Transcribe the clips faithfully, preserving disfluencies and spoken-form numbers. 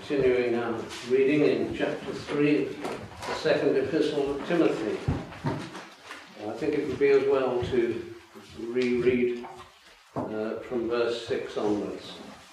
continuing our reading in chapter three of the second epistle of Timothy. I think it would be as well to reread uh, from verse six onwards.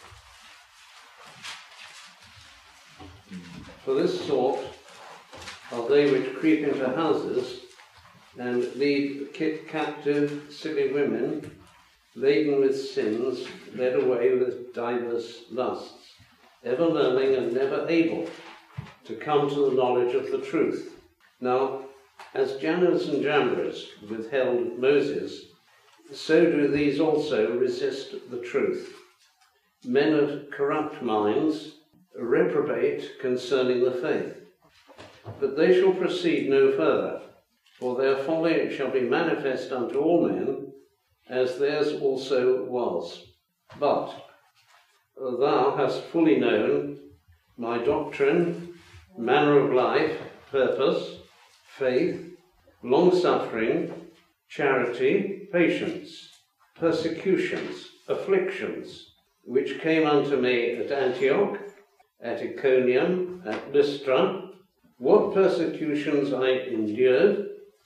For this sort are they which creep into houses and lead captive silly women, laden with sins, led away with divers lusts, ever learning and never able to come to the knowledge of the truth. Now, as Jannes and Jambres withheld Moses, so do these also resist the truth. Men of corrupt minds reprobate concerning the faith. But they shall proceed no further, for their folly shall be manifest unto all men, as theirs also was. But thou hast fully known my doctrine, manner of life, purpose, faith, long-suffering, charity, patience, persecutions, afflictions, which came unto me at Antioch, at Iconium, at Lystra, what persecutions I endured,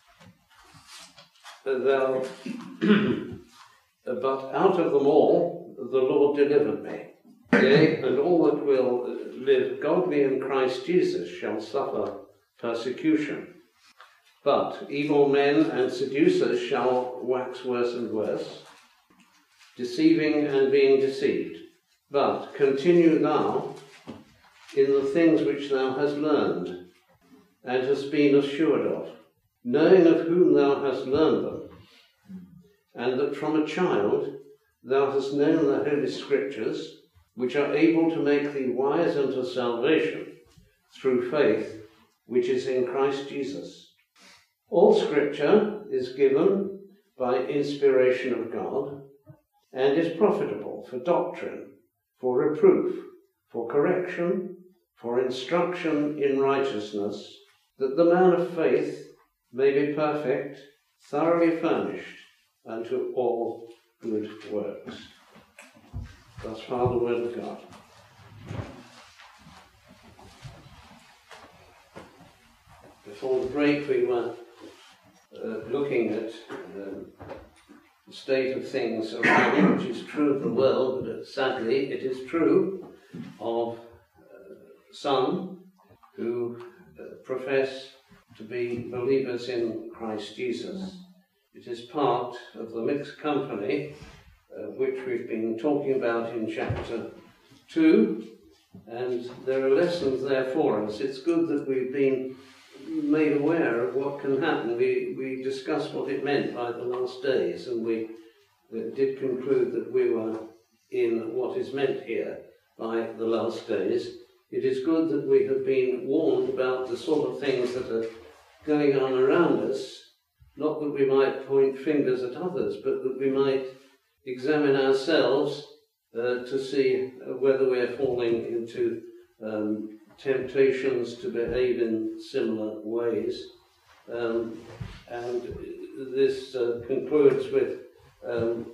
thou, but out of them all the Lord delivered me. Yea, and all that will live godly in Christ Jesus shall suffer persecution. But evil men and seducers shall wax worse and worse, deceiving and being deceived. But continue thou in the things which thou hast learned, and hast been assured of, knowing of whom thou hast learned them, and that from a child thou hast known the Holy Scriptures, which are able to make thee wise unto salvation, through faith which is in Christ Jesus. All Scripture is given by inspiration of God, and is profitable for doctrine, for reproof, for correction, for instruction in righteousness, that the man of faith may be perfect, thoroughly furnished unto all good works. Thus far the word of God. Before the break we were uh, looking at um, the state of things around, which is true of the world, but sadly it is true of uh, some who uh, profess to be believers in Christ Jesus. It is part of the mixed company uh, which we've been talking about in chapter two, and there are lessons there for us. It's good that we've been made aware of what can happen. We, we discussed what it meant by the last days, and we uh, did conclude that we were in what is meant here by the last days. It is good that we have been warned about the sort of things that are going on around us, not that we might point fingers at others, but that we might examine ourselves uh, to see whether we're falling into um, temptations to behave in similar ways. Um, and this uh, concludes with um,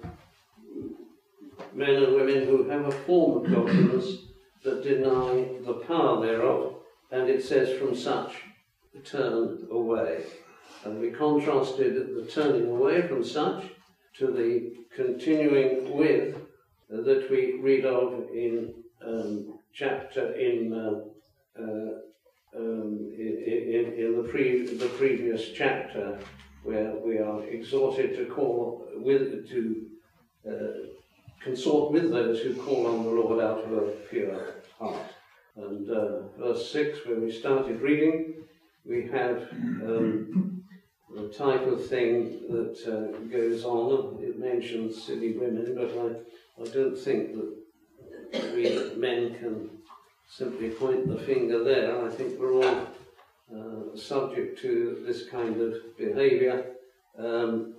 men and women who have a form of godliness that deny the power thereof, and it says from such turn away. And we contrasted the turning away from such to the continuing with uh, that we read of in um, chapter in uh, uh, um, in, in, in the, pre, the previous chapter, where we are exhorted to call with to uh, consort with those who call on the Lord out of a pure heart. And uh, verse six, where we started reading, we have um, the type of thing that uh, goes on. It mentions silly women, but I, I don't think that we men can simply point the finger there. I think we're all uh, subject to this kind of behaviour, um,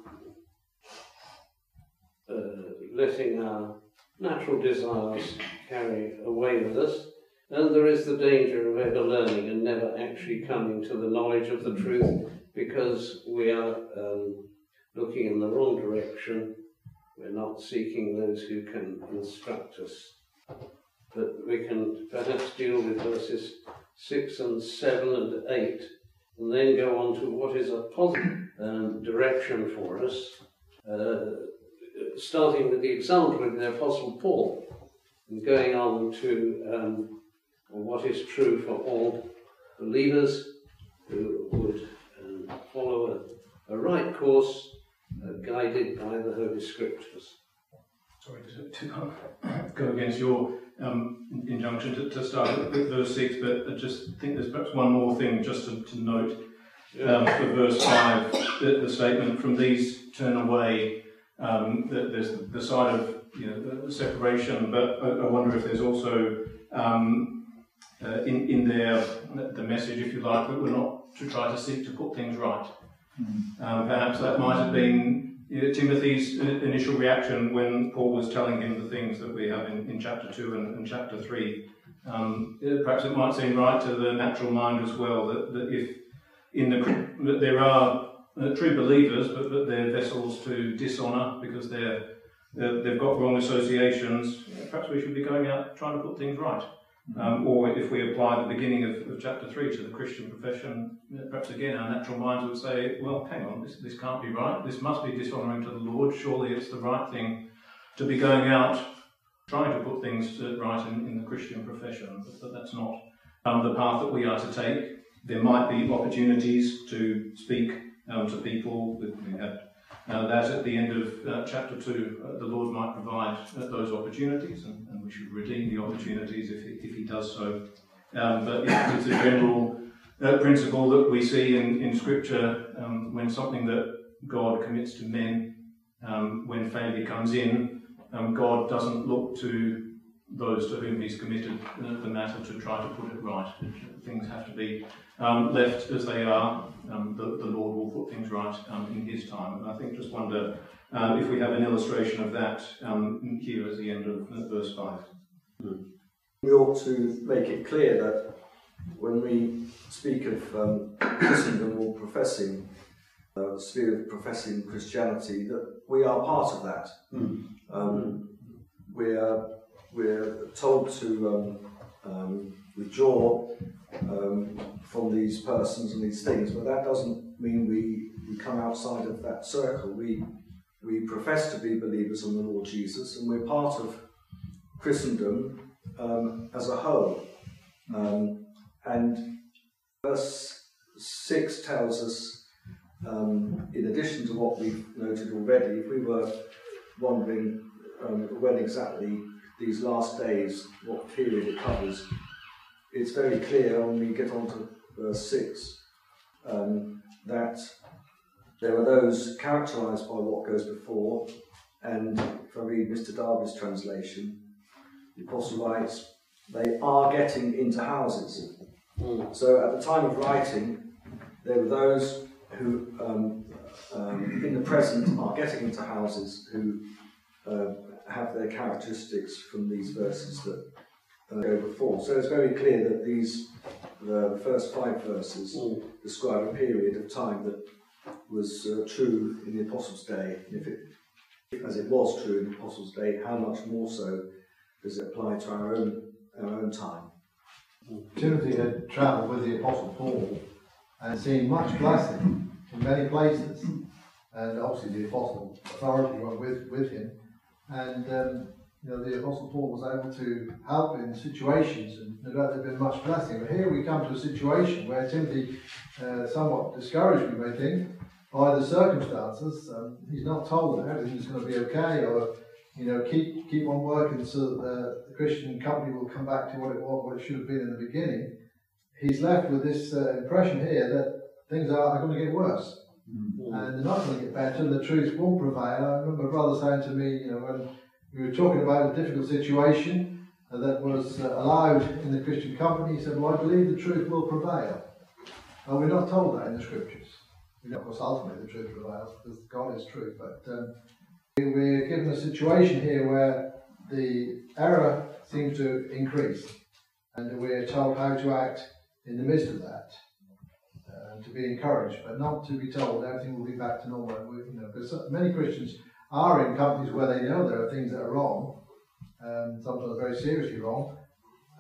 uh, letting our natural desires carry away with us. And there is the danger of ever learning and never actually coming to the knowledge of the truth, because we are um, looking in the wrong direction. We're not seeking those who can instruct us. but we can perhaps deal with verses six and seven and eight, and then go on to what is a positive um, direction for us, uh, starting with the example of the Apostle Paul, and going on to um, what is true for all believers who would um, follow a, a right course, uh, guided by the Holy Scriptures. Sorry to, to go against your um, injunction to, to start at verse six, but I just think there's perhaps one more thing just to, to note. Um, for verse five, the, the statement, from these turn away, um, the, there's the, the side of you know, the, the separation, but I, I wonder if there's also um, uh, in, in there the message, if you like, that we're not to try to seek to put things right. Mm-hmm. Um, perhaps that might have been you know, Timothy's initial reaction when Paul was telling him the things that we have in, in chapter two and, and chapter three. Um, perhaps it might seem right to the natural mind as well that, that if in the that there are uh, true believers, but that they're vessels to dishonour because they're, they're they've got wrong associations, perhaps we should be going out trying to put things right. Um, or if we apply the beginning of, of chapter three to the Christian profession, perhaps again our natural minds would say, well, hang on, this, this can't be right, this must be dishonouring to the Lord, surely it's the right thing to be going out trying to put things right in, in the Christian profession, but, but that's not um, the path that we are to take. There might be opportunities to speak um, to people. We had uh, that at the end of uh, chapter two. Uh, the Lord might provide uh, those opportunities, and, and we should redeem the opportunities if He, if he does so. Um, but yeah, it's a general uh, principle that we see in, in Scripture um, when something that God commits to men, um, when failure comes in, um, God doesn't look to those to whom He's committed uh, the matter to try to put it right. Things have to be um, left as they are. Um, the, the Lord will put things right um, in His time. And I think just wonder uh, if we have an illustration of that um, here at the end of uh, verse five. We ought to make it clear that when we speak of um, Christendom or professing, uh, the sphere of professing Christianity, that we are part of that. Mm. Um, we are We're told to um, um, withdraw um, from these persons and these things, but that doesn't mean we, we come outside of that circle. We we profess to be believers in the Lord Jesus, and we're part of Christendom um, as a whole. Um, and verse six tells us, um, in addition to what we've noted already, if we were wondering um, when exactly these last days, what period it covers, it's very clear when we get on to verse six um, that there are those characterised by what goes before, and if I read Mister Darby's translation, the Apostle writes, they are getting into houses. Mm. So at the time of writing, there were those who um, um, in the present are getting into houses who uh, have their characteristics from these verses that uh, go before. So it's very clear that these, the first five verses, mm. describe a period of time that was uh, true in the Apostles' day. And if it, as it was true in the Apostles' day, how much more so does it apply to our own our own time? Timothy had travelled with the Apostle Paul and seen much blessing in many places, and obviously the Apostle authority went with, with him. And um, you know, the Apostle Paul was able to help in situations, and no doubt there'd been much blessing. But here we come to a situation where Timothy, uh, somewhat discouraged, we may think, by the circumstances. Um, he's not told that everything's going to be okay, or you know, keep keep on working so that the, the Christian company will come back to what it was, what it should have been in the beginning. He's left with this uh, impression here that things are, are going to get worse. Mm-hmm. And they're not going to get better, and the truth won't prevail. I remember a brother saying to me, you know, when we were talking about a difficult situation uh, that was uh, allowed in the Christian company, he said, well, I believe the truth will prevail. And we're not told that in the Scriptures. You know, of course, ultimately the truth prevails, because God is truth. But um, we're given a situation here where the error seems to increase, and we're told how to act in the midst of that. To be encouraged, but not to be told everything will be back to normal. We, you know, because many Christians are in companies where they know there are things that are wrong, um, sometimes very seriously wrong,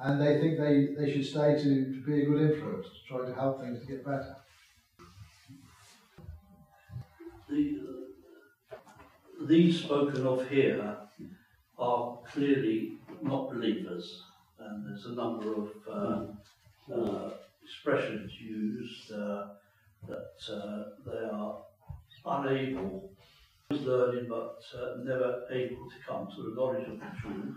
and they think they, they should stay to, to be a good influence, to try to help things to get better. The, uh, these spoken of here are clearly not believers, and there's a number of uh, uh, expressions used uh, that uh, they are unable, learning but uh, never able to come to the knowledge of the truth.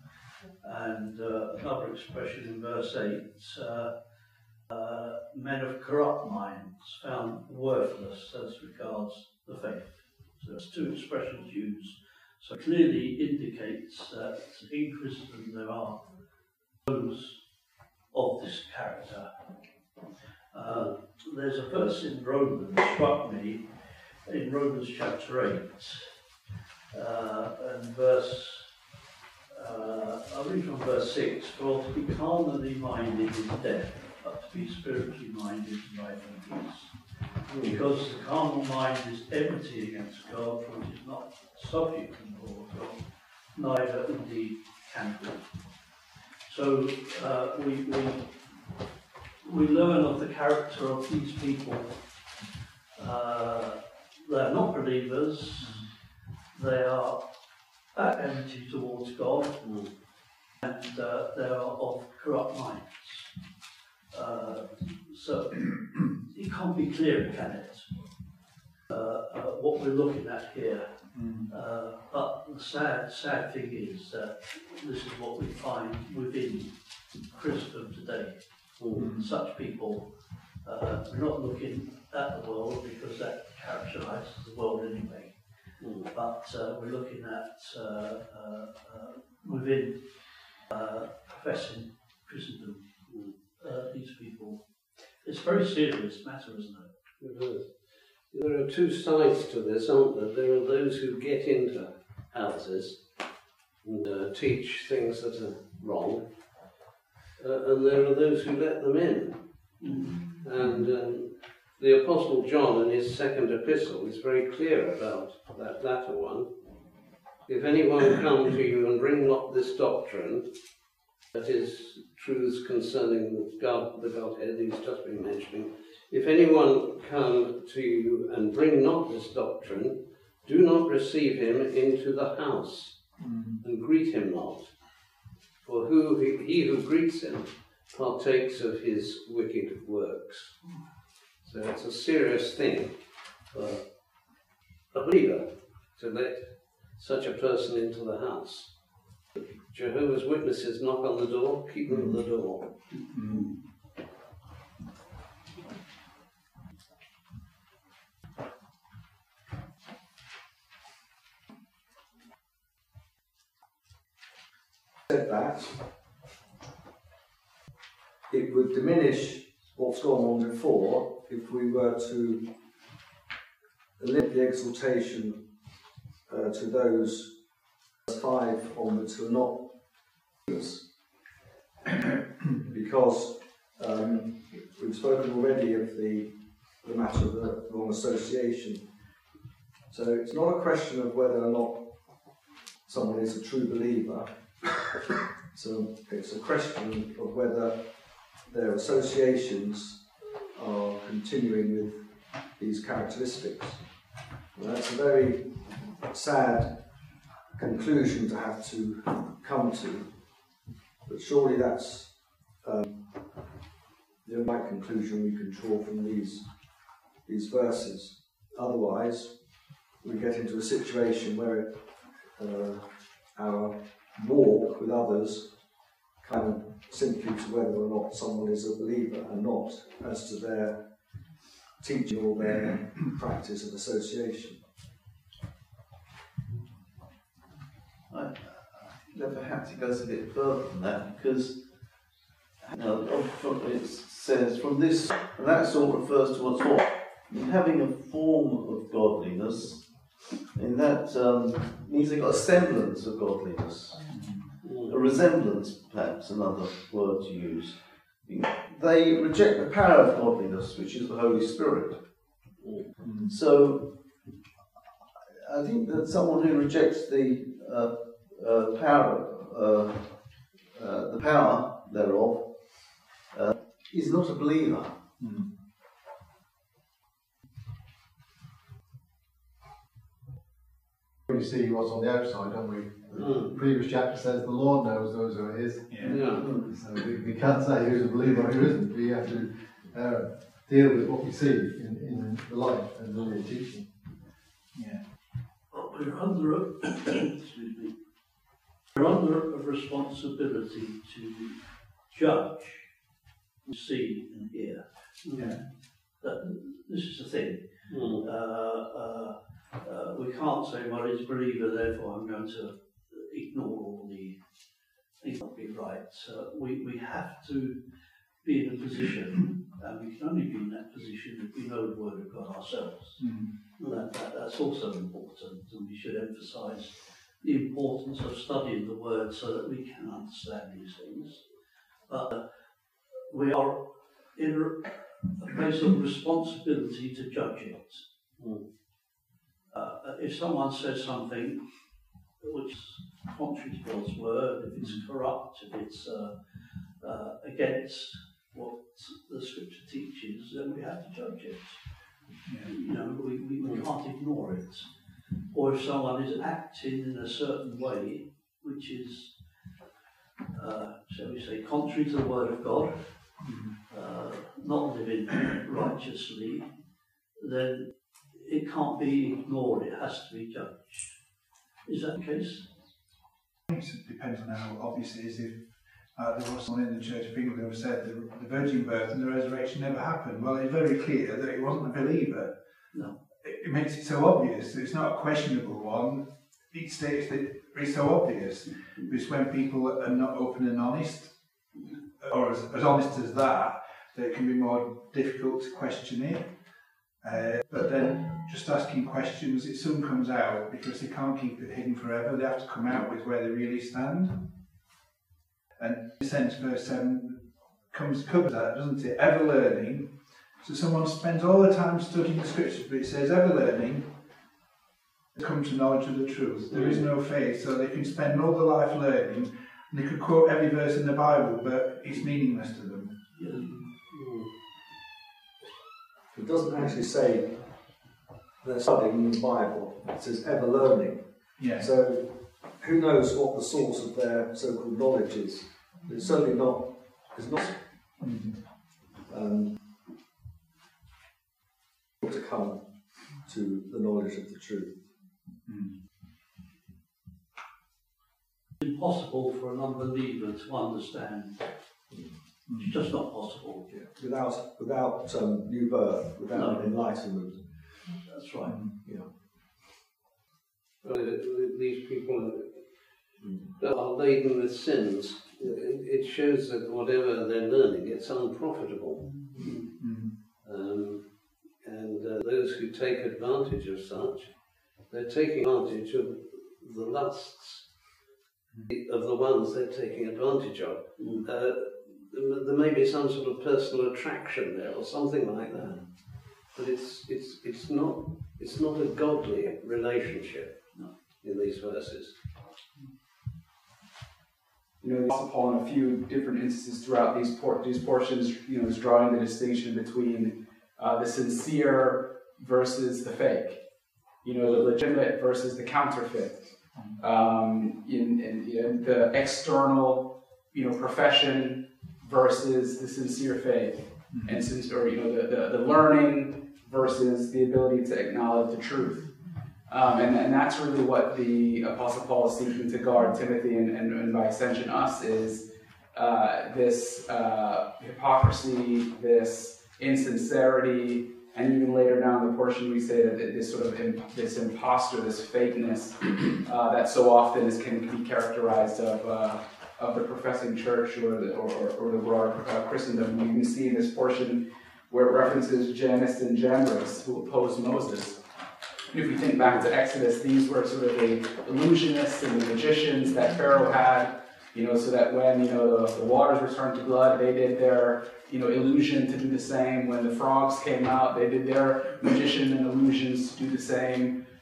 And uh, another expression in verse eight, uh, uh, men of corrupt minds found worthless as regards the faith. So there's two expressions used. So clearly indicates that in Christendom there are those of this character. Uh, there's a verse in Romans struck me, in Romans chapter eight, uh, and verse, uh, I'll read from verse six, for to be carnally minded is death, but to be spiritually minded is life and peace. Because the carnal mind is enmity against God, for it is not subject to the law of God, neither indeed can be. So uh, we, we, we learn of the character of these people. Uh, they are not believers, they are at enmity towards God, and uh, they are of corrupt minds. Uh, so it can't be clearer, can it? Uh, uh, what we're looking at here. Uh, but the sad, sad thing is that this is what we find within Christendom today. Mm. Such people, uh, we're not looking at the world because that characterises the world anyway. Mm. But uh, we're looking at uh, uh, uh, within uh, professing Christendom. Mm. Uh, these people. It's a very serious matter, isn't it? It is. There are two sides to this, aren't there? There are those who get into houses and uh, teach things that are wrong, uh, and there are those who let them in. Mm-hmm. And um, the Apostle John, in his second epistle, is very clear about that latter one. If anyone come to you and bring not this doctrine, that is, truths concerning God, the Godhead he's just been mentioning, if anyone come to you and bring not this doctrine, do not receive him into the house, mm-hmm. and greet him not. For who he, he who greets him partakes of his wicked works. So it's a serious thing for a believer to let such a person into the house. Jehovah's Witnesses knock on the door, keep them at the door. Mm-hmm. Said that, it would diminish what's gone on before if we were to limit the exhortation uh, to those five onwards who are not believers. Because um, we've spoken already of the, the matter of the wrong association. So it's not a question of whether or not someone is a true believer. So it's a question of whether their associations are continuing with these characteristics. And that's a very sad conclusion to have to come to, but surely that's um, the right conclusion we can draw from these these verses. Otherwise, we get into a situation where uh, our walk with others come simply to whether or not someone is a believer and not as to their teaching or their practice of association. I, you know, perhaps it goes a bit further than that, because you know, it says from this, and that sort of refers to what's what? Having a form of godliness, and that um, means they've got a semblance of godliness, a resemblance, perhaps another word to use. They reject the power of godliness, which is the Holy Spirit. So I think that someone who rejects the uh, uh, power, uh, uh, the power thereof. Uh, He's not a believer. Mm. We see what's on the outside, don't we? Mm. The previous chapter says the Lord knows those who are His. Yeah. Yeah. So we, we can't say who's a believer or who isn't. We have to uh, deal with what we see in, in the life and the teaching. Yeah. But we're under a, excuse me, we're under a responsibility to judge, see and hear. Yeah. That, this is the thing. Mm. Uh, uh, uh, we can't say, well, it's a believer, therefore I'm going to ignore all the things not be right. Uh, we, we have to be in a position, and we can only be in that position if we know the Word of God ourselves. Mm. That, that, that's also important, and we should emphasise the importance of studying the Word so that we can understand these things. But uh, we are in a, a place of responsibility to judge it. Mm. Uh, if someone says something which is contrary to God's Word, if it's corrupt, if it's uh, uh, against what the Scripture teaches, then we have to judge it. Yeah. You know, we, we, we can't ignore it. Or if someone is acting in a certain way which is, uh, shall we say, contrary to the Word of God, uh, not living righteously, then it can't be ignored, it has to be judged. Is that the case? It depends on how obvious it is. If uh, there was someone in the Church of England who said the, the virgin birth and the resurrection never happened, well, it's very clear that he wasn't a believer. No. It, it makes it so obvious. It's not a questionable one. It states that it's so obvious. It's when people are not open and honest, or as, as honest as that, that it can be more difficult to question it. Uh, but then just asking questions, it soon comes out because they can't keep it hidden forever. They have to come out with where they really stand. And in a sense, verse seven comes covers that, doesn't it? Ever learning. So someone spends all the time studying the Scriptures, but it says ever learning to come to knowledge of the truth. There is no faith, so they can spend all their life learning, and they could quote every verse in the Bible, but it's meaningless to them. It doesn't actually say they're studying the Bible. It says ever learning. Yeah. So who knows what the source of their so-called knowledge is? It's certainly not. It's not. Um, to come to the knowledge of the truth. It's impossible for an unbeliever to understand. It's just not possible. Yeah. Without without um, new birth, without No. enlightenment. That's right. You know. Well, these people that are laden with sins, it shows that whatever they're learning, it's unprofitable. Um, and uh, those who take advantage of such, they're taking advantage of the lusts of the ones they're taking advantage of. Uh, there may be some sort of personal attraction there or something like that, but it's it's it's not it's not a godly relationship in these verses. You know, Apostle Paul in a few different instances throughout these por- these portions, you know, is drawing the distinction between uh, the sincere versus the fake. You know, the legitimate versus the counterfeit. Um, in, in, in the external, you know, profession versus the sincere faith, mm-hmm. and since, or you know, the, the, the learning versus the ability to acknowledge the truth. Um, and, and that's really what the Apostle Paul is seeking to guard Timothy, and, and, and by extension us, is uh, this uh, hypocrisy, this insincerity, and even later down in the portion we say that this sort of imp- this imposter, this fakeness uh, that so often is can be characterized of uh, of the professing church or the, or, or, or the broader uh, Christendom. You can see in this portion where it references Jannes and Jambres, who opposed Moses. If we think back to Exodus, these were sort of the illusionists and the magicians that Pharaoh had, you know, so that when, you know, the, the waters were turned to blood, they did their, you know, illusion to do the same. When the frogs came out, they did their magician and illusions to do the same.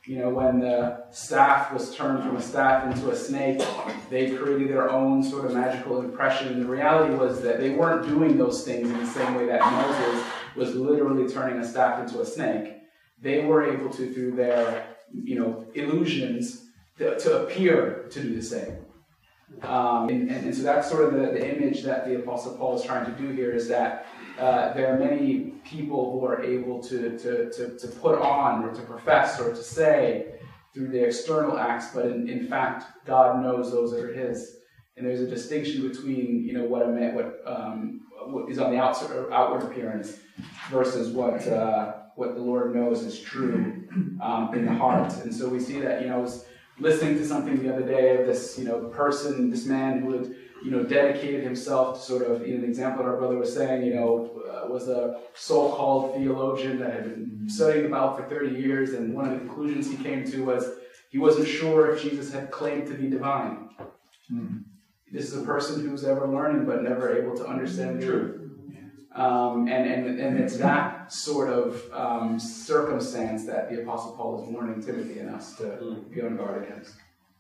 You know, when the staff was turned from a staff into a snake, they created their own sort of magical impression. And the reality was that they weren't doing those things in the same way that Moses was literally turning a staff into a snake. They were able to, through their, you know, illusions, to, to appear to do the same. Um, and, and, and so that's sort of the, the image that the Apostle Paul is trying to do here, is that uh, there are many people who are able to, to, to, to put on or to profess or to say through the external acts, but in, in fact, God knows those are his. And there's a distinction between, you know, what a man, what, um, what is on the outside, outward appearance versus what uh, what the Lord knows is true um, in the heart. And so we see that, you know, I was listening to something the other day of this, you know, person, this man who had, you know, dedicated himself to sort of, you know, the example that our brother was saying, you know, uh, was a so-called theologian that had been studying about for thirty years, and one of the conclusions he came to was he wasn't sure if Jesus had claimed to be divine. Mm. This is a person who's ever learning but never able to understand the truth. Um, and, and, and it's that sort of um, circumstance that the Apostle Paul is warning Timothy and us to mm. be on guard against.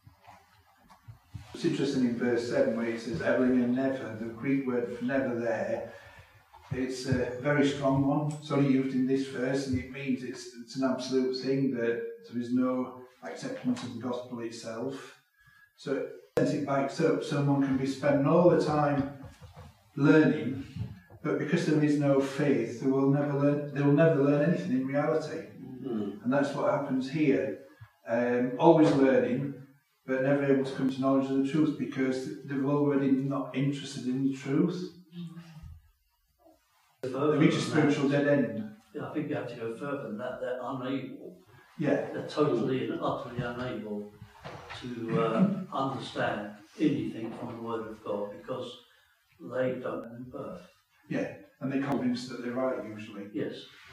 It's interesting in verse seven where it says "Evelyn and never," the Greek word for never there, it's a very strong one. It's only used in this verse, and it means it's, it's an absolute thing, that there is no acceptance of the gospel itself. So it sends it back so someone can be spending all the time learning, but because there is no faith, they will never learn. They will never learn anything in reality, mm-hmm. and that's what happens here. Um, always learning, but never able to come to knowledge of the truth because they're already not interested in the truth. They reach a spiritual dead end. Yeah, I think you have to go further than that. They're unable. Yeah. They're totally and utterly unable to uh, understand anything from the Word of God because they don't have any birth. Yeah, and they're convinced that they're right usually. Yes.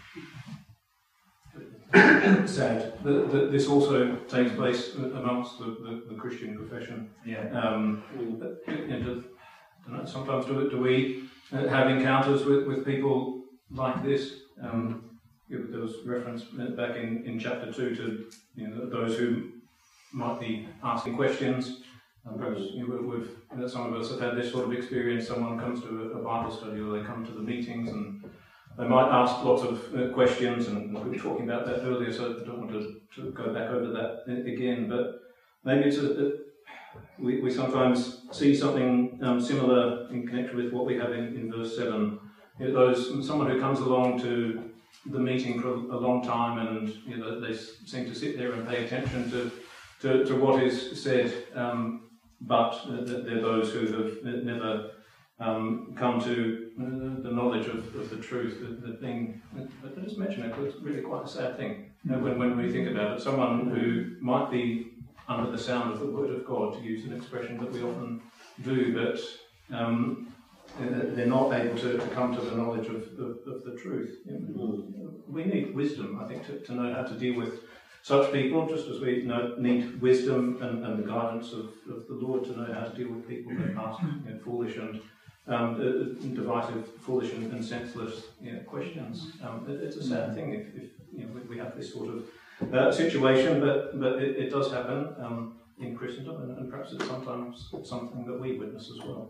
Sad that, that this also takes place amongst the, the, the Christian profession. Yeah. Um, but, you know, do, don't know, sometimes do, do we have encounters with, with people like this? Um, there was reference back in, in chapter two to, you know, those who might be asking questions. Um, perhaps you know, we've, you know, some of us have had this sort of experience. Someone comes to a, a Bible study, or they come to the meetings, and they might ask lots of uh, questions, and we were talking about that earlier, so I don't want to, to go back over that again. But maybe it's a, a, we, we sometimes see something um, similar in connection with what we have in, in verse seven. You know, those someone who comes along to the meeting for a long time, and you know, they seem to sit there and pay attention to to, to what is said, um, but uh, they're those who have never um, come to uh, the knowledge of, of the truth. The, the thing, but just mention it, it's really quite a sad thing. You know, when, when we think about it, someone who might be under the sound of the Word of God, to use an expression that we often do, but um, they're not able to, to come to the knowledge of, of, of the truth. You know, we need wisdom, I think, to, to know how to deal with such people, just as we know, need wisdom and, and the guidance of, of the Lord to know how to deal with people that ask you know, foolish and um, uh, divisive, foolish and, and senseless you know, questions. Um, it, it's a sad thing if, if you know, we, we have this sort of uh, situation, but but it, it does happen um, in Christendom, and, and perhaps it's sometimes something that we witness as well.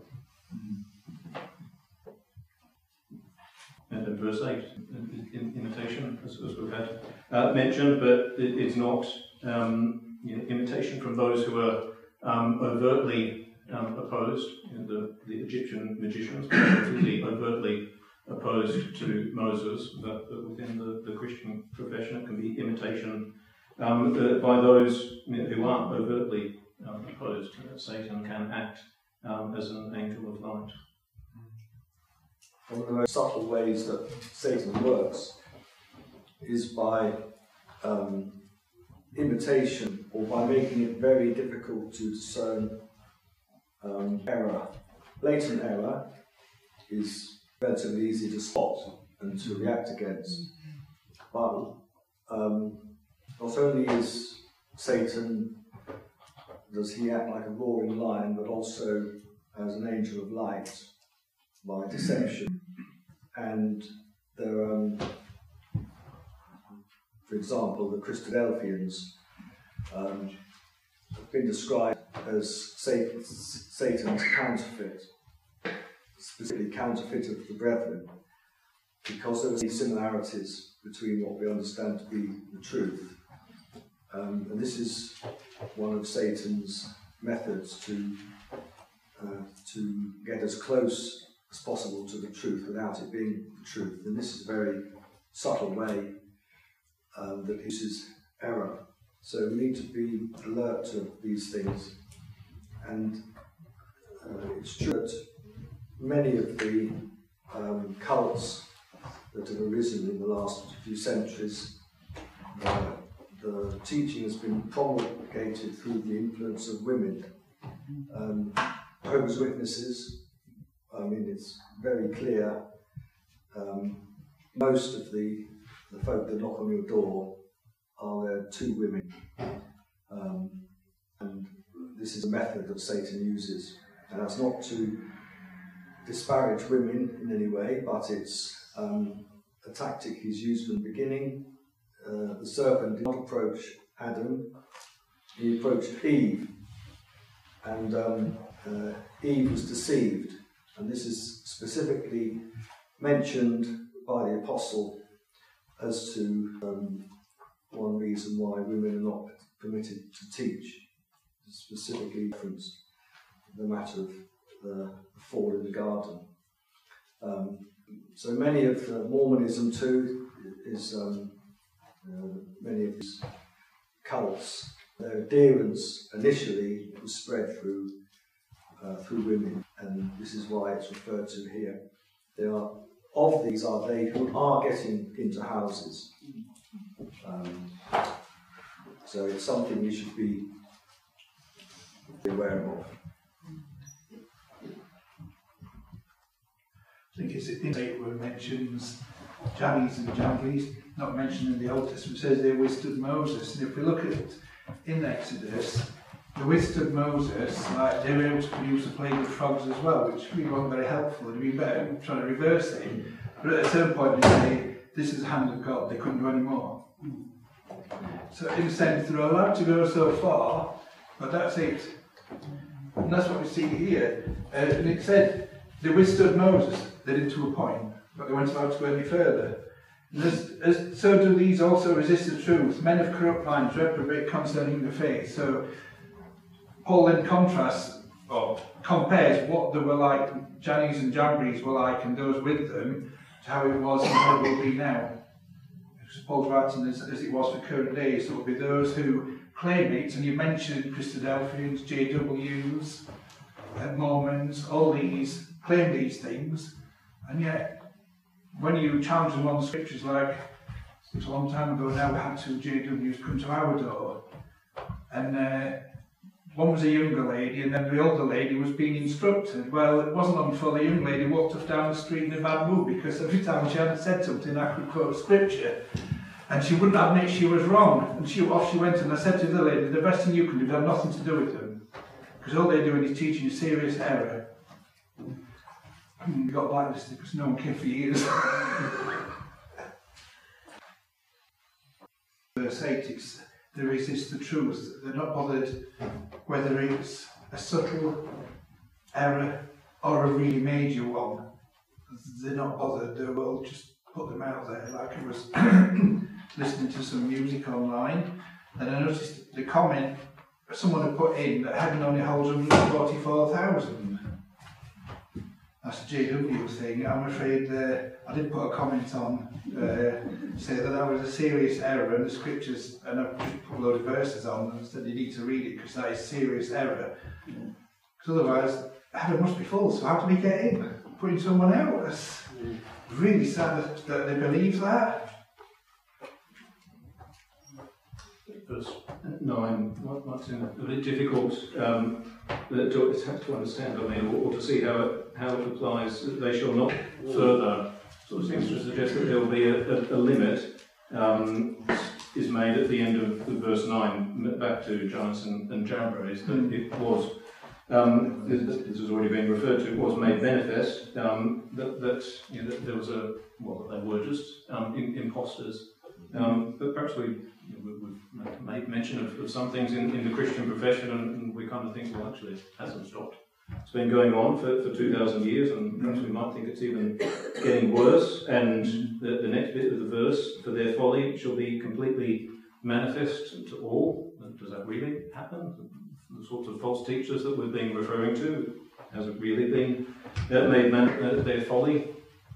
And in verse eight, in, imitation, as, as we've had uh, mentioned, but it, it's not um, you know, imitation from those who are um, overtly um, opposed. You know, the, the Egyptian magicians were completely overtly opposed to Moses, but, but within the, the Christian profession it can be imitation um, uh, by those you know, who aren't overtly um, opposed. Uh, Satan can act um, as an angel of light. One of the most subtle ways that Satan works is by um, imitation, or by making it very difficult to discern um, error. Blatant error is relatively easy to spot and to react against. But um, not only is Satan, does he act like a roaring lion, but also as an angel of light by deception. And there, um, for example, the Christadelphians um, have been described as Satan's counterfeit, specifically counterfeit of the brethren, because there are these similarities between what we understand to be the truth. Um, and this is one of Satan's methods to uh, to get as close as possible to the truth without it being the truth. And this is a very subtle way um, that uses error. So we need to be alert to these things. And uh, it's true that many of the um, cults that have arisen in the last few centuries, uh, the teaching has been promulgated through the influence of women. Um, Jehovah's Witnesses, I mean, it's very clear. Um, most of the, the folk that knock on your door are there two women. Um, and this is a method that Satan uses. And that's not to disparage women in any way, but it's um, a tactic he's used from the beginning. Uh, the serpent did not approach Adam, he approached Eve. And um, uh, Eve was deceived. And this is specifically mentioned by the apostle as to um, one reason why women are not permitted to teach. Specifically referenced the matter of the fall in the garden. Um, so many of uh, Mormonism too is um, uh, many of these cults. Their adherence initially was spread through uh, through women, and this is why it's referred to here. There are of these are they who are getting into houses. Um, so it's something we should be aware of. I think it's in eight where it mentions Jannies and Jambres, not mentioned in the Old Testament, says they withstood Moses. And if we look at in Exodus, they withstood Moses, like they were able to produce a plague of frogs as well, which really wasn't very helpful. It'd be better trying to reverse it. But at a certain point they say, this is the hand of God, they couldn't do any more. So in a sense, they're allowed to go so far, but that's it. And that's what we see here. Uh, and it said, they withstood Moses, they did to a point, but they weren't allowed to go any further. And as, as, so do these also resist the truth. Men of corrupt minds reprobate concerning the faith. So Paul then contrasts, or compares what they were like, Jannies and Jambres were like, and those with them, to how it was and how it will be now. Paul's writing as, as it was for current days, so it will be those who claim it, and you mentioned Christadelphians, J Ws, uh, Mormons, all these claim these things, and yet when you challenge them on scriptures like, it's a long time ago now, we had two J Ws come to our door, and uh, one was a younger lady, and then the older lady was being instructed. Well, it wasn't long before the young lady walked off down the street in a bad mood, because every time she hadn't said something, I could quote scripture, and she wouldn't admit she was wrong, and she off she went. And I said to the lady, the best thing you can do is have nothing to do with them, because all they're doing is teaching a serious error. We got blacklisted because no one came for years. Verse eight, it's, they resist the truth. They're not bothered whether it's a subtle error or a really major one. They're not bothered. They will just put them out there. Like I was listening to some music online, and I noticed the comment someone had put in that heaven only holds one hundred forty-four thousand. That's a J W thing. I'm afraid uh, I did put a comment on, uh, say that that was a serious error in the scriptures, and I've just put a load of verses on and said you need to read it because that is serious error. Because yeah. Otherwise, heaven must be full, so how do we get in? Putting someone out? That's really sad that, that they believe that. Verse nine, Martin, a bit difficult um, to, to understand, I mean, or, or to see how it, how it applies. They shall not further, sort of seems to suggest that there will be a, a, a limit, um, is made at the end of the verse nine, back to Giants and, and Jambres, that it was, um, this has already been referred to, it was made manifest, um, that, that, you know, that there was a, well, they were just um, imposters. Um, but perhaps we, you know, we've made mention of, of some things in, in the Christian profession, and, and we kind of think, well, actually, it hasn't stopped. It's been going on for, for two thousand years, and perhaps we might think it's even getting worse. And the, the next bit of the verse, for their folly shall be completely manifest to all. Does that really happen? The sorts of false teachers that we've been referring to, has it really been uh, made man uh, their folly?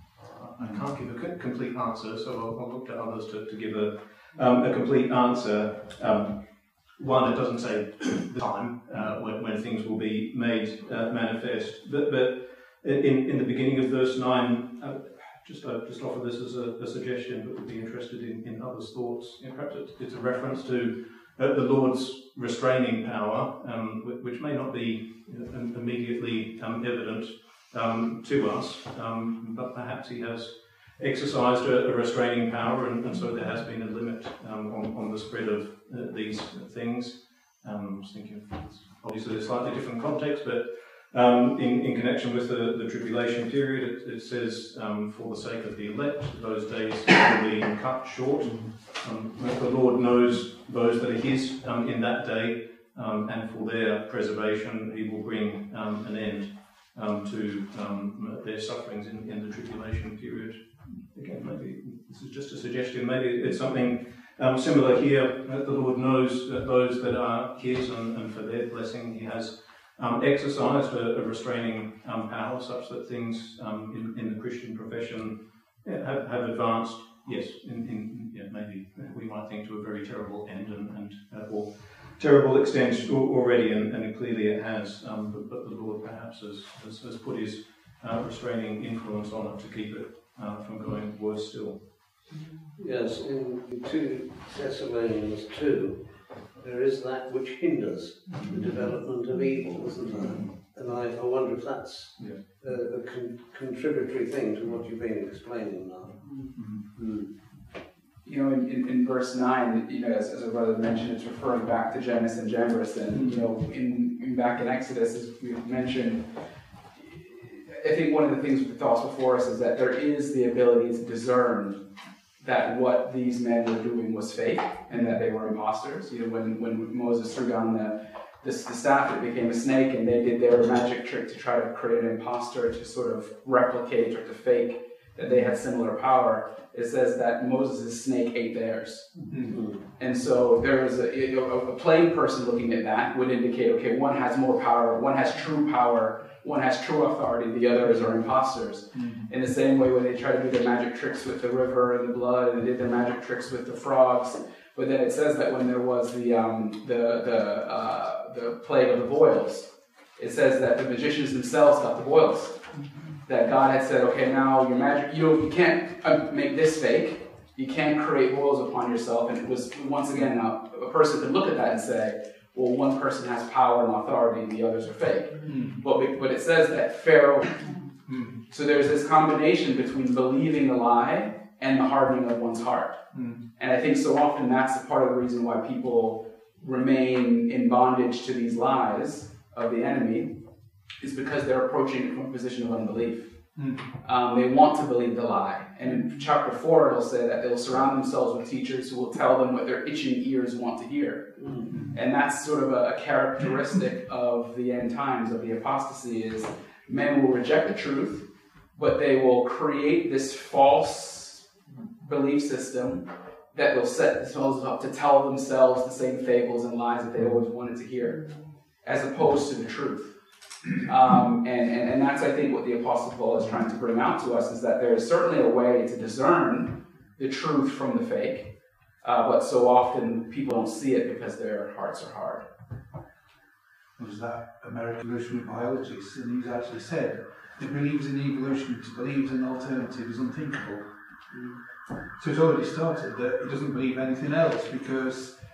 I can't give a complete answer, so I'll, I'll look to others to, to give a, um, a complete answer. Um, one, it doesn't say the time uh, when, when things will be made uh, manifest, but, but in, in the beginning of verse nine, uh, just uh, just offer this as a, a suggestion, but would be interested in, in others' thoughts. You know, perhaps it's, it's a reference to uh, the Lord's restraining power, um, which may not be uh, immediately um, evident Um, to us, um, but perhaps he has exercised a, a restraining power, and, and so there has been a limit um, on, on the spread of uh, these things. Um, I was thinking, of, obviously, a slightly different context, but um, in, in connection with the, the tribulation period, it, it says, um, for the sake of the elect, those days will be cut short. Um, the Lord knows those that are his um, in that day, um, and for their preservation, he will bring um, an end Um, to um, their sufferings in, in the tribulation period. Again, maybe this is just a suggestion, maybe it's something um, similar here, that the Lord knows that those that are his, and, and for their blessing he has um, exercised a, a restraining um, power such that things um, in, in the Christian profession yeah, have, have advanced, yes, in, in yeah, maybe we might think to a very terrible end, and, and uh, or terrible extent already, and, and clearly it has, um, but, but the Lord perhaps has, has, has put his uh, restraining influence on it to keep it uh, from going worse still. Yes, in two Thessalonians two, there is that which hinders the development of evil, isn't there? And I, I wonder if that's yeah. a, a con contributory thing to what you've been explaining now. Mm-hmm. Mm. You know, in, in, in verse nine, you know, as, as our brother mentioned, it's referring back to Jannes and Jambres, and you know, in, in back in Exodus, as we've mentioned, I think one of the things with the thoughts before us is that there is the ability to discern that what these men were doing was fake and that they were imposters. You know, when when Moses threw down the the, the staff, it became a snake, and they did their magic trick to try to create an imposter to sort of replicate or to fake that they had similar power. It says that Moses' snake ate theirs. Mm-hmm. And so there is a, you know, a plain person looking at that would indicate, okay, one has more power, one has true power, one has true authority, the others are imposters. Mm-hmm. In the same way when they try to do their magic tricks with the river and the blood, and they did their magic tricks with the frogs. But then it says that when there was the um, the the uh, the plague of the boils, it says that the magicians themselves got the boils. That God had said, okay, now your magic, you know, you can't make this fake. You can't create boils upon yourself. And it was, once again, now, a person could look at that and say, well, one person has power and authority and the others are fake. Mm-hmm. But, but it says that Pharaoh, mm-hmm. so there's this combination between believing the lie and the hardening of one's heart. Mm-hmm. And I think so often that's a part of the reason why people remain in bondage to these lies of the enemy, is because they're approaching it from a position of unbelief. Mm. Um, they want to believe the lie. And in chapter four, it'll say that they'll surround themselves with teachers who will tell them what their itching ears want to hear. Mm. And that's sort of a, a characteristic of the end times, of the apostasy, is men will reject the truth, but they will create this false belief system that will set themselves up to tell themselves the same fables and lies that they always wanted to hear, as opposed to the truth. Um, and, and, and that's, I think, what the Apostle Paul is trying to bring out to us, is that there is certainly a way to discern the truth from the fake, uh, but so often people don't see it because their hearts are hard. There's that American evolutionary biologist, and he's actually said that believes in evolution to believe an alternative is unthinkable. So it's already started that he doesn't believe anything else, because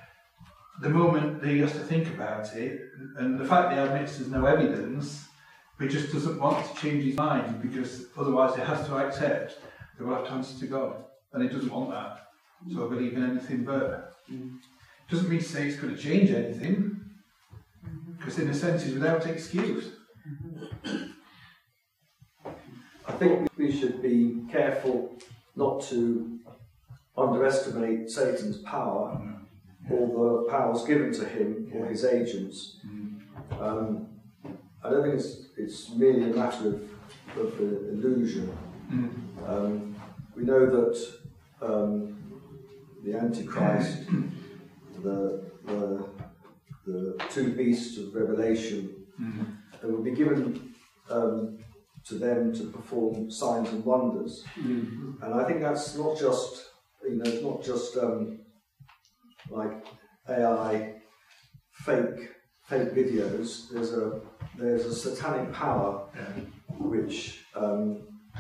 the moment that he has to think about it, and the fact that he admits there's no evidence, but he just doesn't want to change his mind, because otherwise he has to accept they will have to answer to God, and he doesn't want that. So I believe in anything but. It doesn't mean to say it's going to change anything, because in a sense he's without excuse. I think we should be careful not to underestimate Satan's power or the powers given to him or his agents. Um, I don't think it's, it's merely a matter of, of illusion. Um, we know that um, the Antichrist, the, the, the two beasts of Revelation, they will be given um, to them to perform signs and wonders. And I think that's not just, you know, it's not just um, like A I fake fake videos. There's a there's a satanic power which um,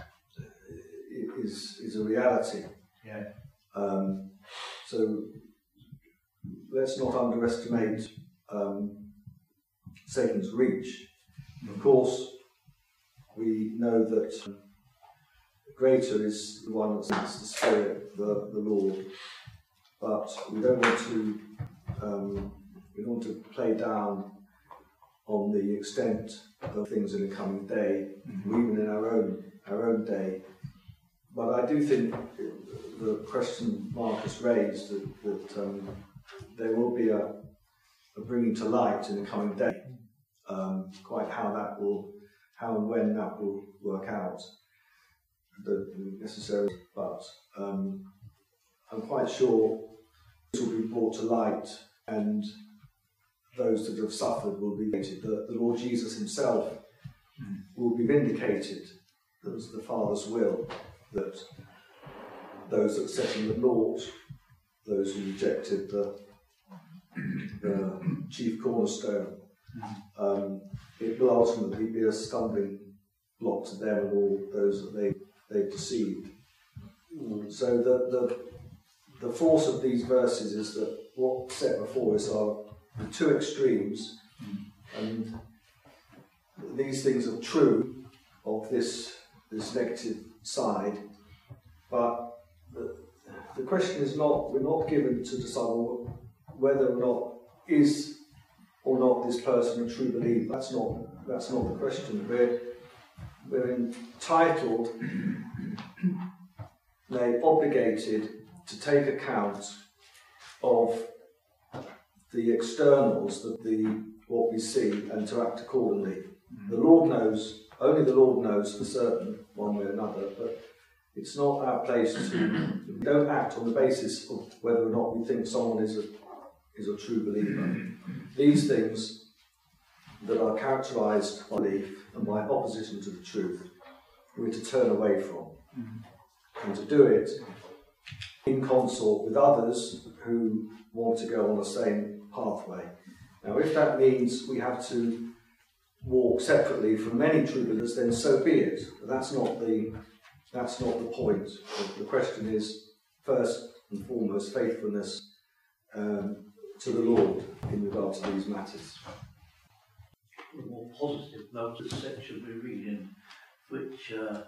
is is a reality. Yeah. Um, so let's not underestimate um, Satan's reach. Of course, we know that greater is the one that sends the Spirit, the, the Lord, but we don't want to um, we don't want to play down on the extent of things in the coming day, mm-hmm. or even in our own our own day. But I do think the question Marcus raised that, that um, there will be a, a bringing to light in the coming day. Um, quite how that will, how and when that will work out, don't necessarily, but um, I'm quite sure this will be brought to light, and those that have suffered will be vindicated. The, the Lord Jesus himself will be vindicated. That was the Father's will, that those that set him at naught, those who rejected the, the chief cornerstone, um, it will ultimately be a stumbling block to them and all those that they they deceived. So the, the the force of these verses is that what's set before us are the two extremes, and these things are true of this this negative side, but the, the question is not, we're not given to decide whether or not is or not this person a true believer. That's not that's not the question. We're we're entitled, nay, obligated to take account of the externals, that the what we see, and to act accordingly. The Lord knows, only the Lord knows for certain, one way or another, but it's not our place to, we don't act on the basis of whether or not we think someone is a is a true believer. These things that are characterised by belief and by opposition to the truth, we're to turn away from, and to do it in consort with others who want to go on the same pathway. Now, if that means we have to walk separately from many true believers, then so be it. But that's not the that's not the point. The question is, first and foremost, faithfulness um, to the Lord in regard to these matters. A more positive note, the section we're reading, which uh,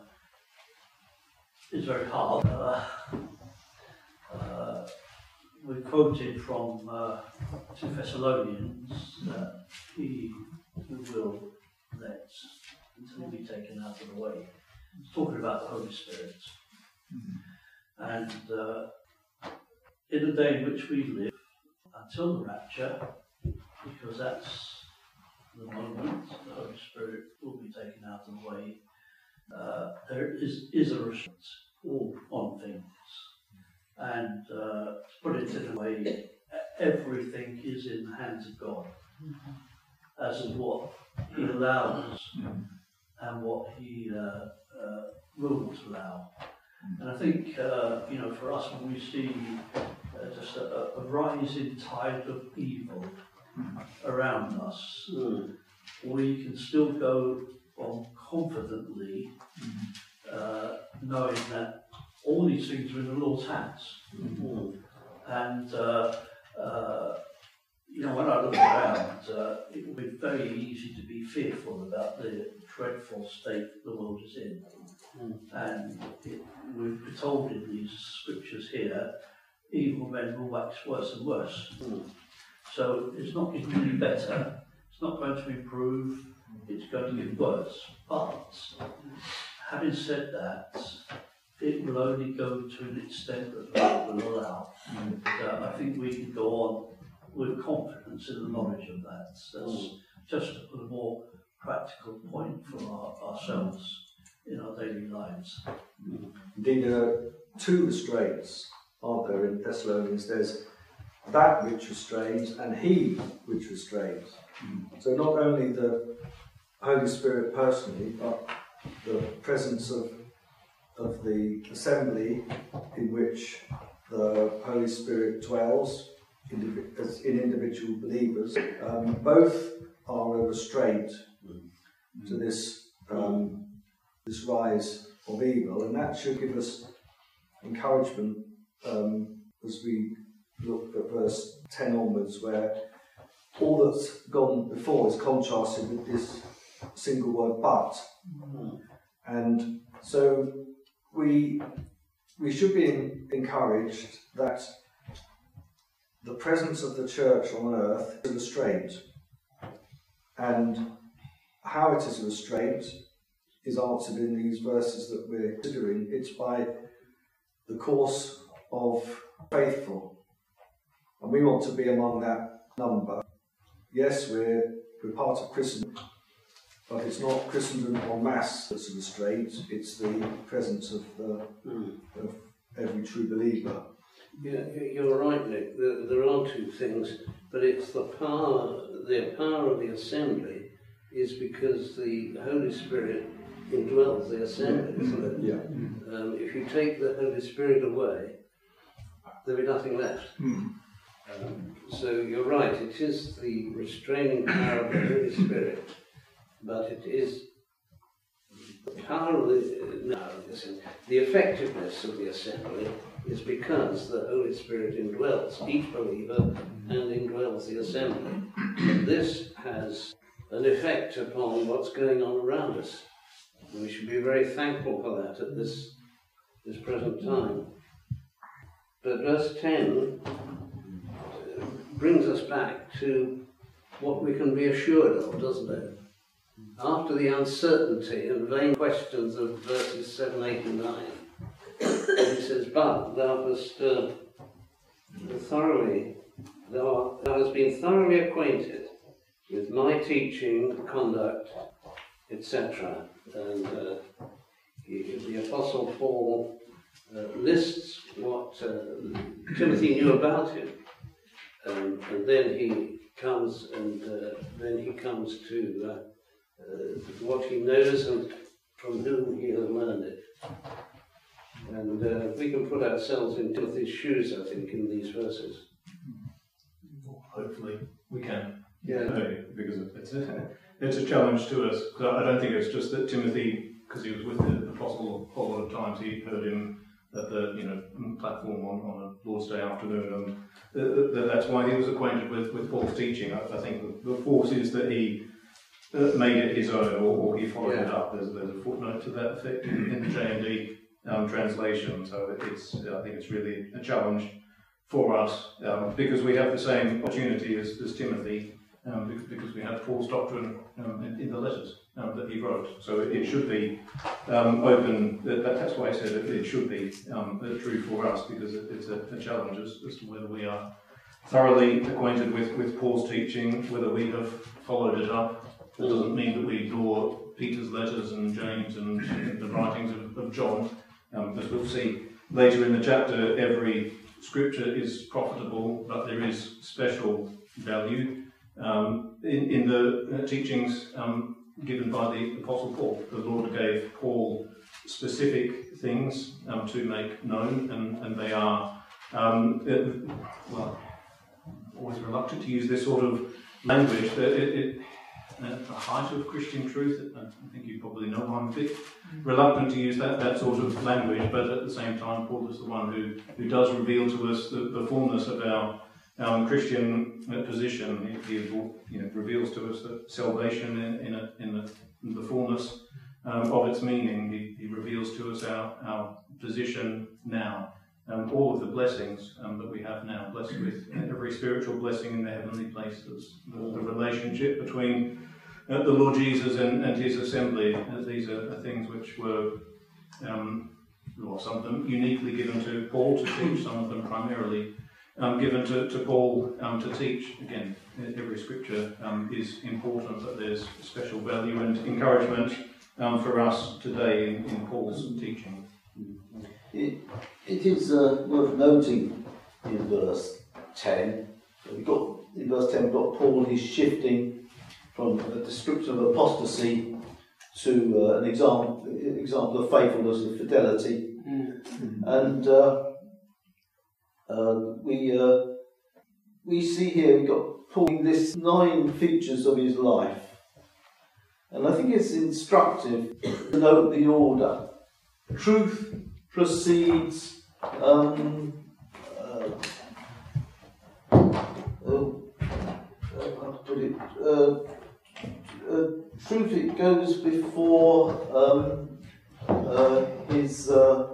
is very hard. Uh, uh, we quoted from uh, two Thessalonians that he who will let until he be taken out of the way. It's talking about the Holy Spirit. Mm-hmm. And uh, in the day in which we live, until the rapture, because that's the moment the Holy Spirit will be taken out of the way, uh, there is, is a restraint on things. And uh, to put it in a way, everything is in the hands of God, mm-hmm. as is what He allows mm-hmm. and what He uh, uh, will not allow. Mm-hmm. And I think, uh, you know, for us, when we see uh, just a, a rising tide of evil mm-hmm. around us, mm. we can still go on confidently, mm-hmm. uh, knowing that all these things are in the Lord's hands. Mm-hmm. And, uh, uh, you know, when I look around, uh, it will be very easy to be fearful about the dreadful state the world is in. Mm. And it, we're told in these scriptures here, evil men will wax worse and worse. Mm. So it's not going to be better, it's not going to improve, it's going to get worse. But having said that, it will only go to an extent that the Lord will allow. And uh, I think we can go on with confidence in the knowledge of that. So that's just to put a more practical point for our, ourselves in our daily lives. Indeed, there are two restraints, aren't there, in Thessalonians? There's that which restrains and he which restrains. So not only the Holy Spirit personally, but the presence of of the assembly in which the Holy Spirit dwells indiv- as in individual believers, um, both are a restraint to this um, this rise of evil, and that should give us encouragement um, as we look at verse ten onwards, where all that's gone before is contrasted with this single word "but," and so we we should be encouraged that the presence of the church on earth is a restraint, and how it is a restraint is answered in these verses that we're considering. It's by the course of faithful, and we want to be among that number. Yes, we're we're part of Christendom, but it's not Christendom en masse that's a restraint, it's the presence of, the, of every true believer. Yeah, you're right, Nick. There, there are two things, but it's the power, the power of the assembly is because the Holy Spirit indwells the assembly, isn't it? Yeah. Um, if you take the Holy Spirit away, there'll be nothing left. Mm. Um, so you're right, it is the restraining power of the Holy Spirit, but it is the power of the, no, the effectiveness of the assembly is because the Holy Spirit indwells each believer and indwells the assembly. And this has an effect upon what's going on around us. And we should be very thankful for that at this, this present time. But verse ten brings us back to what we can be assured of, doesn't it? After the uncertainty and vain questions of verses seven, eight and nine, he says, but thou hast uh, thoroughly, thou, thou hast been thoroughly acquainted with my teaching, conduct, et cetera. And uh, he, the Apostle Paul uh, lists what uh, Timothy knew about him. Um, and then he comes and uh, then he comes to uh, uh, what he knows and from whom he has learned it. And uh, we can put ourselves in Timothy's shoes, I think, in these verses. Hopefully we can. Yeah. No, because it's a, it's a challenge to us. I don't think it's just that Timothy, because he was with the apostle a whole lot of times, he heard him at the you know platform on, on a Lord's Day afternoon, and uh, that's why he was acquainted with, with Paul's teaching. I, I think the, the force is that he uh, made it his own, or, or he followed yeah. it up. There's, there's a footnote to that effect in, in the J and D um, translation. So it's I think it's really a challenge for us um, because we have the same opportunity as, as Timothy, um, because, because we have Paul's doctrine um, in, in the letters um, that he wrote. So it, it should be um, open. That, that's why I said it, it should be um, true for us, because it, it's a, a challenge as, as to whether we are thoroughly acquainted with, with Paul's teaching, whether we have followed it up. It doesn't mean that we ignore Peter's letters and James and, and the writings of, of John, um, as we'll see later in the chapter. Every scripture is profitable, but there is special value um, in, in the uh, teachings um, given by the Apostle Paul. The Lord gave Paul specific things um, to make known, and, and they are, um, it, well, always reluctant to use this sort of language. That it, it, at the height of Christian truth, I think you probably know I'm a bit reluctant to use that, that sort of language, but at the same time, Paul is the one who, who does reveal to us the, the fullness of our um, Christian position. He, he you know, reveals to us that salvation in, in, a, in, a, in the fullness um, of its meaning. He, he reveals to us our, our position now. Um, all of the blessings um, that we have now, blessed with every spiritual blessing in the heavenly places, the, the relationship between uh, the Lord Jesus and, and his assembly. Uh, these are, are things which were um, or some of them uniquely given to Paul to teach, some of them primarily um, given to, to Paul um, to teach. Again, every scripture um, is important, but there's special value and encouragement um, for us today in, in Paul's teaching. It, it is uh, worth noting in verse ten, we've got, in verse ten we've got Paul, he's shifting from a description of apostasy to uh, an example, example of faithfulness and fidelity. Mm. And uh, uh, we uh, we see here, we've got Paul in this nine features of his life. And I think it's instructive to note the order. Truth precedes um, uh, uh, uh, put it, uh, uh, truth, it goes before um, uh, his uh,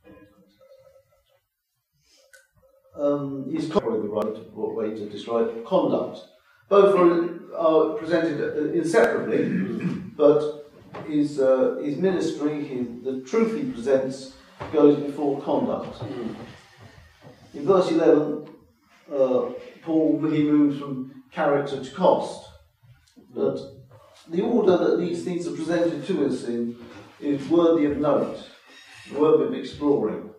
um, his probably the right way to describe conduct. Both are, are presented inseparably, but his uh, his ministry, his, the truth he presents, goes before conduct. In verse eleven, uh, Paul he moves from character to cost, but the order that these things are presented to us in is worthy of note, worthy of exploring.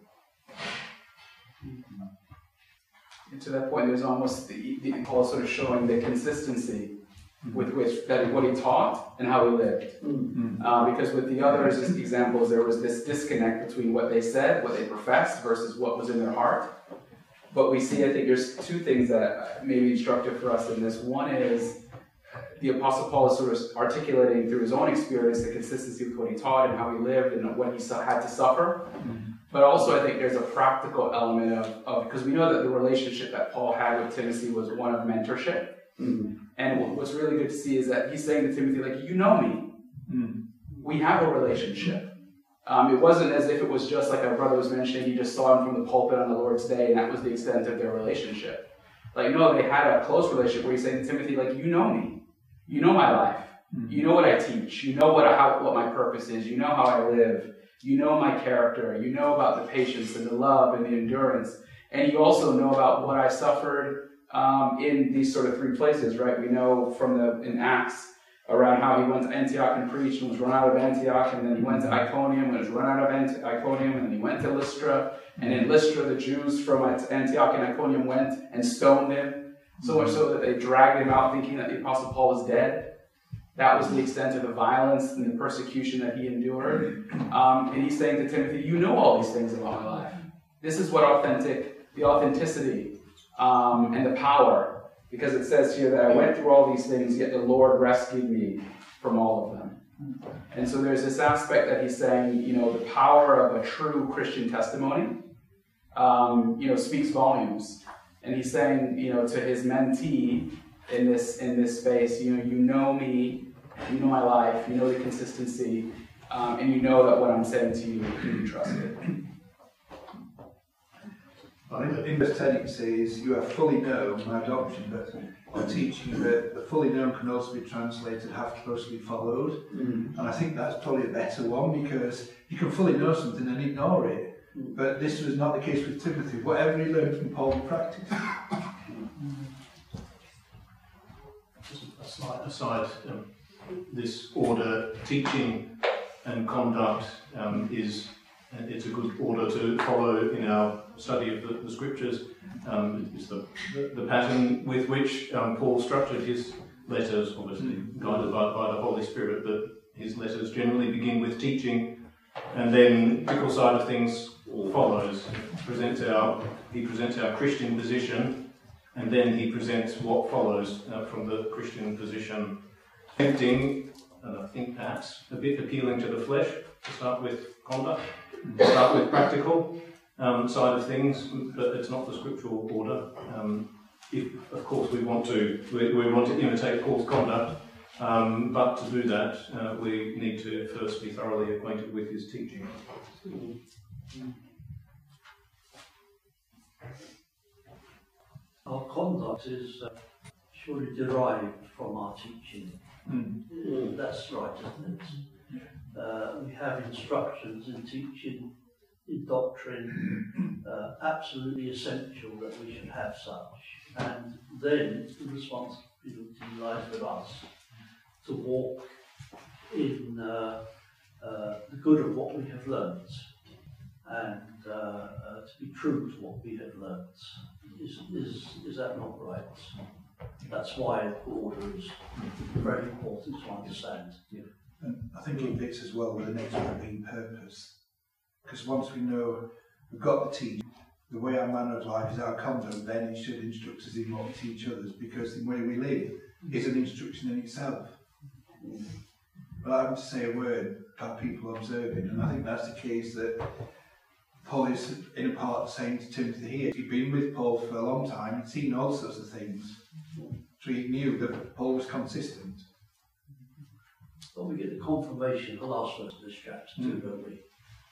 And to that point, there's almost the, the Paul sort of showing the consistency with which that what he taught and how he lived. Mm-hmm. uh, because with the others examples, there was this disconnect between what they said, what they professed, versus what was in their heart. But we see, I think, there's two things that may be instructive for us in this. One is the Apostle Paul is sort of articulating through his own experience the consistency with what he taught and how he lived and what he had to suffer. Mm-hmm. But also I think there's a practical element of, of, because we know that the relationship that Paul had with Timothy was one of mentorship. Mm-hmm. And what's really good to see is that he's saying to Timothy, like, you know me. Mm-hmm. We have a relationship. Um, it wasn't as if it was just like our brother was mentioning, he just saw him from the pulpit on the Lord's Day and that was the extent of their relationship. Like, no, they had a close relationship where he's saying to Timothy, like, you know me. You know my life. Mm-hmm. You know what I teach. You know what, I, how, what my purpose is. You know how I live. You know my character. You know about the patience and the love and the endurance. And you also know about what I suffered um, in these sort of three places, right? We know from the in Acts around how he went to Antioch and preached and was run out of Antioch, and then he went to Iconium and was run out of Ant- Iconium, and then he went to Lystra. And in Lystra, the Jews from Antioch and Iconium went and stoned him, so much so that they dragged him out thinking that the Apostle Paul was dead. That was the extent of the violence and the persecution that he endured. Um, and he's saying to Timothy, you know all these things about my life. This is what authentic, the authenticity um, and the power, because it says here that I went through all these things, yet the Lord rescued me from all of them. And so there's this aspect that he's saying, you know, the power of a true Christian testimony, um, you know, speaks volumes. And he's saying, you know, to his mentee in this in this space, you know, you know me, you know my life, you know the consistency, um, and you know that what I'm saying to you can be trusted. In verse ten it says, you have fully known my adoption, but I'm teaching that the fully known can also be translated, have closely followed. Mm. And I think that's probably a better one, because you can fully know something and ignore it. Mm. But this was not the case with Timothy. Whatever he learned from Paul, he practiced. A slight aside, um, this order, teaching and conduct, um, is it's a good order to follow in our study of the, the scriptures. Um, it's the, the, the pattern with which um, Paul structured his letters, obviously guided by, by the Holy Spirit, but his letters generally begin with teaching, and then the practical side of things follows. He presents our, he presents our Christian position, and then he presents what follows uh, from the Christian position. Tempting, and I think perhaps a bit appealing to the flesh, to start with conduct, to start with practical um, side of things, but it's not the scriptural order. Um, if, of course, we want to we, we want to imitate Paul's conduct, um, but to do that, uh, we need to first be thoroughly acquainted with his teaching. Our conduct is uh, surely derived from our teaching. Mm. Uh, that's right, isn't it? Uh, we have instructions in teaching in doctrine, uh, absolutely essential that we should have such. And then the responsibility lies with us to walk in uh, uh, the good of what we have learnt, and uh, uh, to be true to what we have learnt. Is, is, is that not right? That's why order is very important to understand. Yeah. And I think it fits as well with the next one being purpose. Because once we know we've got the teaching, the way our manner of life is our conduct, then it should instruct us in what we teach others, because the way we live is an instruction in itself. But I have to say a word about people observing, and I think that's the case that Paul is in a part saying to Timothy here. He'd been with Paul for a long time, he'd seen all sorts of things, so he knew that Paul was consistent. But we get the confirmation of the last verse of this chapter too, mm. don't we?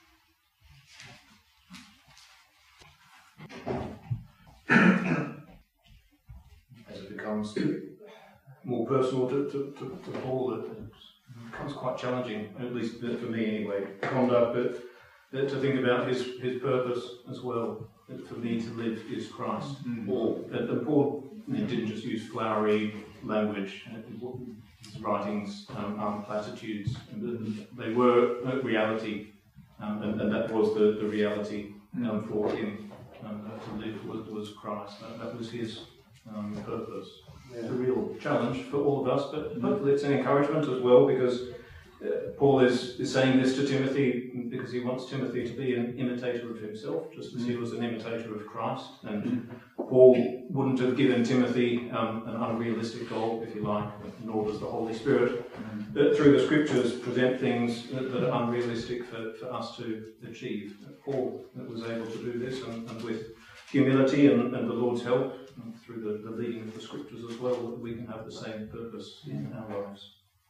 As it becomes more personal to, to, to, to Paul, it becomes quite challenging, at least for me anyway, conduct, but, but to think about his, his purpose as well. That for me to live is Christ. Mm. And, and Paul he didn't just use flowery language. His writings um, aren't platitudes. They were a reality, um, and, and that was the, the reality um, for him. Um, to live was, was Christ. That, that was his um, purpose. Yeah. It's a real challenge for all of us, but hopefully it's an encouragement as well, because uh, Paul is, is saying this to Timothy because he wants Timothy to be an imitator of himself, just as he was an imitator of Christ. And Paul wouldn't have given Timothy um, an unrealistic goal, if you like, nor does the Holy Spirit, that through the Scriptures present things that, that are unrealistic for, for us to achieve. Paul was able to do this, and, and with humility and, and the Lord's help, and through the, the leading of the Scriptures as well, that we can have the same purpose in our lives.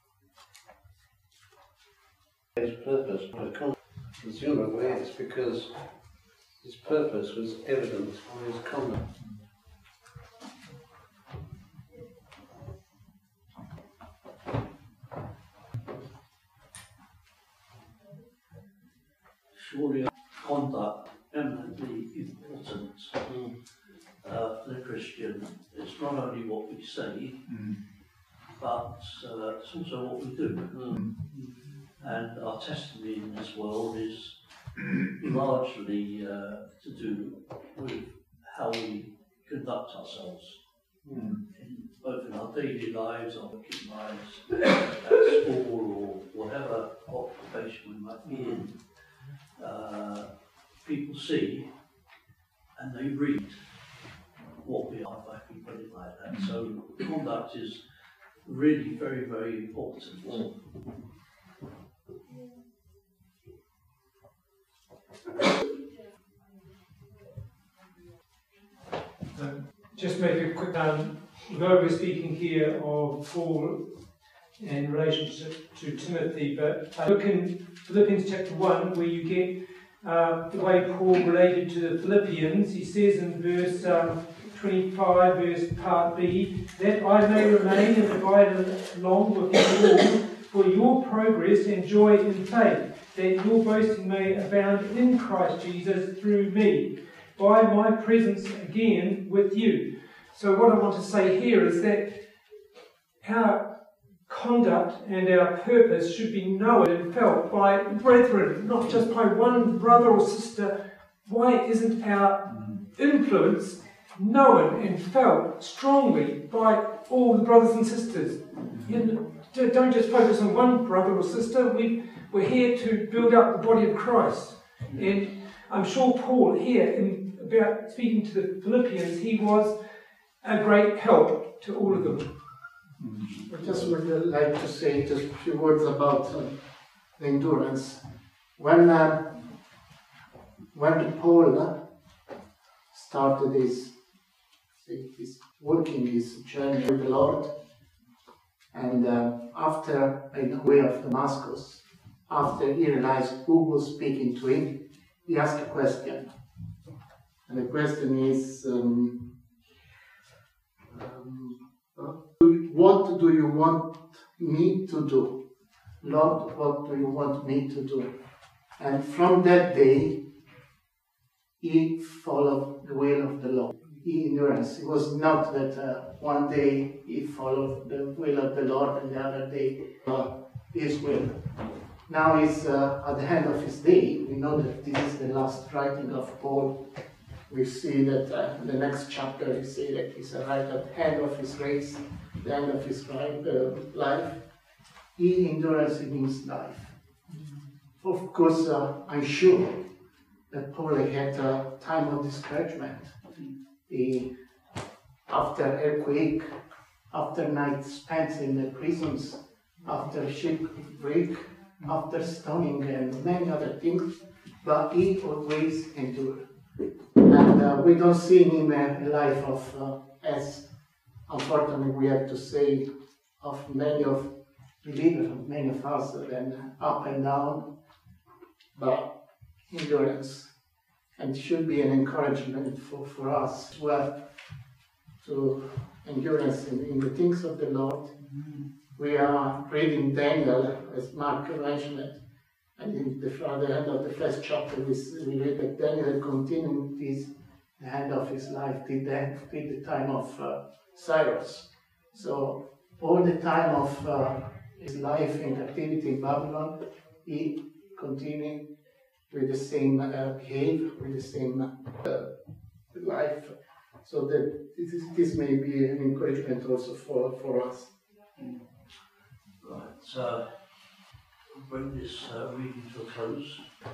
His purpose, but presumably it's because his purpose was evident by his conduct. Surely conduct eminently important uh, for the Christian. It's not only what we say, mm. but uh, it's also what we do. Mm. And our testimony in this world is largely uh, to do with how we conduct ourselves, mm. in, both in our daily lives, our working lives, at school, or whatever occupation we might be in. Uh, people see and they read what we are, if I can put it like that. So conduct is really very, very important. Um, just make a quick um, although we're speaking here of Paul in relationship to Timothy, but uh, look in Philippians chapter one, where you get uh, the way Paul related to the Philippians. He says in verse um, twenty-five, verse part B, that I may remain and abide along with you all for your progress and joy in faith, that your boasting may abound in Christ Jesus through me, by my presence again with you. So what I want to say here is that our conduct and our purpose should be known and felt by brethren, not just by one brother or sister. Why isn't our influence known and felt strongly by all the brothers and sisters? You don't just focus on one brother or sister. We, we're here to build up the body of Christ. And I'm sure Paul here, in about speaking to the Philippians, he was a great help to all of them. I just would like to say just a few words about uh, the endurance. When uh, when Paul uh, started his, his working his journey with the Lord, and uh, after in the way of Damascus, after he realized who was speaking to him, he asked a question, and the question is. Um, um, uh, What do you want me to do? Lord, what do you want me to do? And from that day, he followed the will of the Lord. He endurance. It was not that uh, one day he followed the will of the Lord and the other day uh, his will. Now he's uh, at the end of his day. We know that this is the last writing of Paul. We see that uh, in the next chapter we see that he's arrived at the end of his race, the end of his uh, life. He endurance in his life. Of course, uh, I'm sure that Paul had a time of discouragement. He, after earthquake, after nights spent in the prisons, after shipwreck, after stoning and many other things, but he always endured. And uh, we don't see in him a life of, uh, as unfortunately we have to say, of many of believers, of many of us, and up and down, but endurance. And should be an encouragement for, for us as well to endurance in, in the things of the Lord. Mm-hmm. We are reading Daniel, as Mark mentioned it, and in the, at the end of the first chapter we, we read that Daniel continued this, the end of his life, till the, till the time of uh, Cyrus. So all the time of uh, his life in captivity in Babylon, he continued with the same uh, behavior, with the same uh, life. So that this, is, this may be an encouragement also for, for us. Mm. Right, so we'll bring this uh, reading to a close.